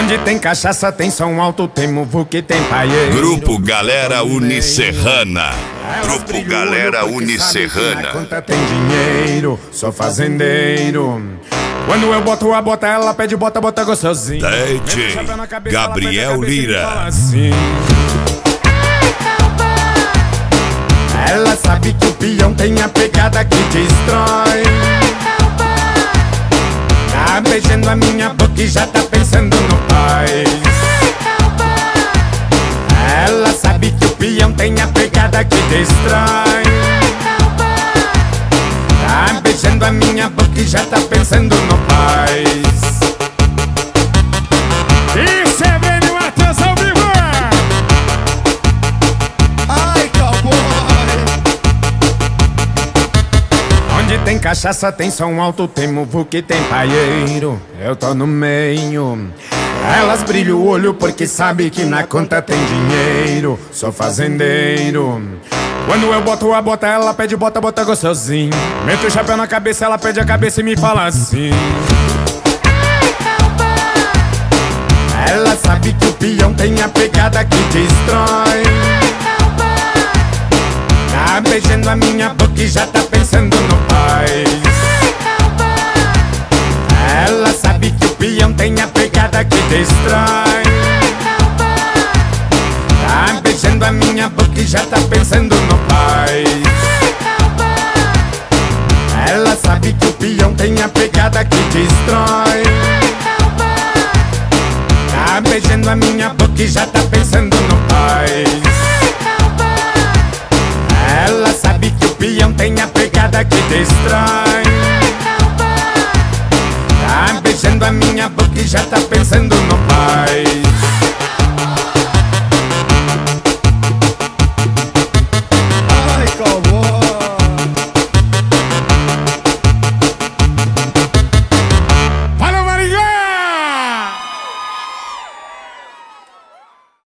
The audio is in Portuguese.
Onde tem cachaça, tem som alto, tem muvuca, tem paieiro. Grupo Galera Unicerrana. Grupo Galera Unicerrana. Conta tem dinheiro, sou fazendeiro. Quando eu boto a bota, ela pede bota, bota gostosinho. DJ Gabriel Lira. Ela sabe que o peão tem a pegada que destrói. Tá beijando a minha boca e já tá pensando no pai. Ela sabe que o peão tem a pegada que destrói. Tá beijando a minha boca e já tá pensando no pai. Isso é Breno Matheus ao vivo. Ai, cowboy. Onde tem cachaça, tem som alto, tem muvuca e tem paieiro. Eu tô no meio. Elas brilham o olho porque sabe que na conta tem dinheiro. Sou fazendeiro. Quando eu boto a bota, ela pede bota, bota gostosinho. Meto o chapéu na cabeça, ela pede a cabeça e me fala assim. Ela sabe que o peão tem a pegada que destrói. Tá beijando a minha boca e já tá pensando no pai. Ela sabe que o peão tem a pegada que destrói. Tá beijando a minha boca e já tá pensando no pai. Ela sabe que o peão tem a pegada que destrói. Tá beijando a minha boca e já tá pensando no pai. Ela sabe que o peão tem a pegada que destrói. Tá beijando a minha boca e já tá pensando no pai.